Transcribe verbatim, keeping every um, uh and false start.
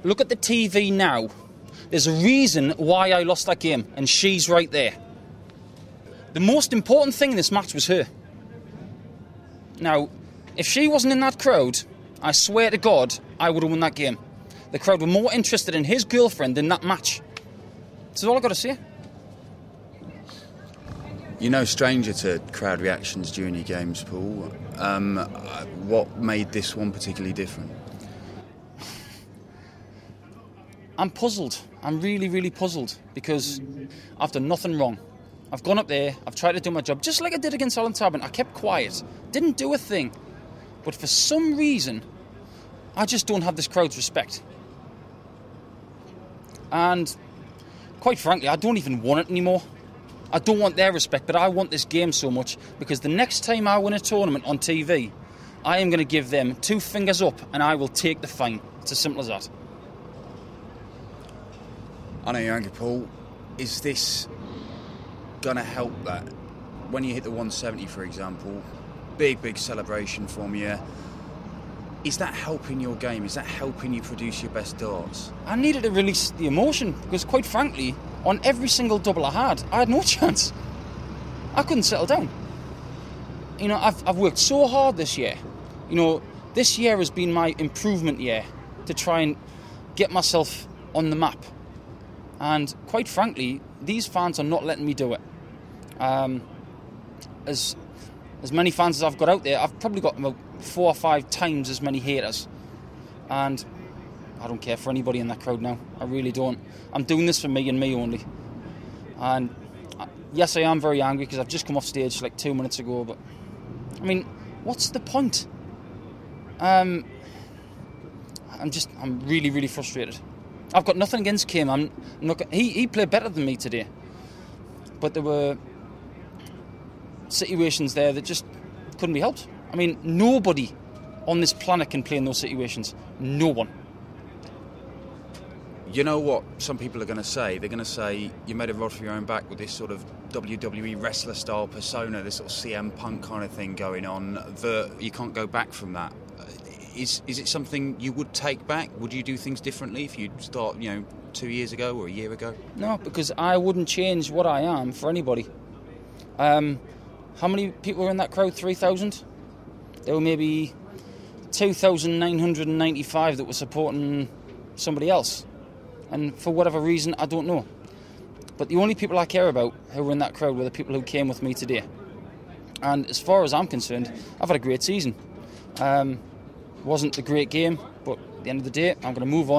Look at the T V now. There's a reason why I lost that game, and she's right there. The most important thing in this match was her. Now, if she wasn't in that crowd, I swear to God, I would have won that game. The crowd were more interested in his girlfriend than that match. That's all I've got to say. You're no stranger to crowd reactions during your games, Paul. Um, what made this one particularly different? I'm puzzled. I'm really, really puzzled because I've done nothing wrong. I've gone up there, I've tried to do my job, just like I did against Alan Tabin. I kept quiet, didn't do a thing. But for some reason, I just don't have this crowd's respect. And quite frankly, I don't even want it anymore. I don't want their respect, but I want this game so much because the next time I win a tournament on T V, I am going to give them two fingers up and I will take the fine. It's as simple as that. I know you're angry, Paul. Is this going to help that? When you hit the one seventy, for example, big, big celebration from you. Is that helping your game? Is that helping you produce your best darts? I needed to release the emotion because, quite frankly, on every single double I had, I had no chance. I couldn't settle down. You know, I've, I've worked so hard this year. You know, this year has been my improvement year to try and get myself on the map. And quite frankly, these fans are not letting me do it. Um, as as many fans as I've got out there, I've probably got about four or five times as many haters. And I don't care for anybody in that crowd now. I really don't. I'm doing this for me and me only. And yes, I am very angry because I've just come off stage like two minutes ago. But I mean, what's the point? Um, I'm just, I'm really, really frustrated. I've got nothing against Kim. I'm not. He he played better than me today, but there were situations there that just couldn't be helped. I mean, nobody on this planet can play in those situations. No one. You know what some people are going to say? They're going to say you made a rod for your own back with this sort of W W E wrestler-style persona, this sort of C M Punk kind of thing going on, that you can't go back from that. Is is it something you would take back? Would you do things differently if you start, you know, two years ago or a year ago? No, because I wouldn't change what I am for anybody. Um, how many people were in that crowd? three thousand? There were maybe two thousand nine hundred ninety-five that were supporting somebody else. And for whatever reason, I don't know. But the only people I care about who were in that crowd were the people who came with me today. And as far as I'm concerned, I've had a great season. Um, wasn't a great game, but at the end of the day, I'm going to move on.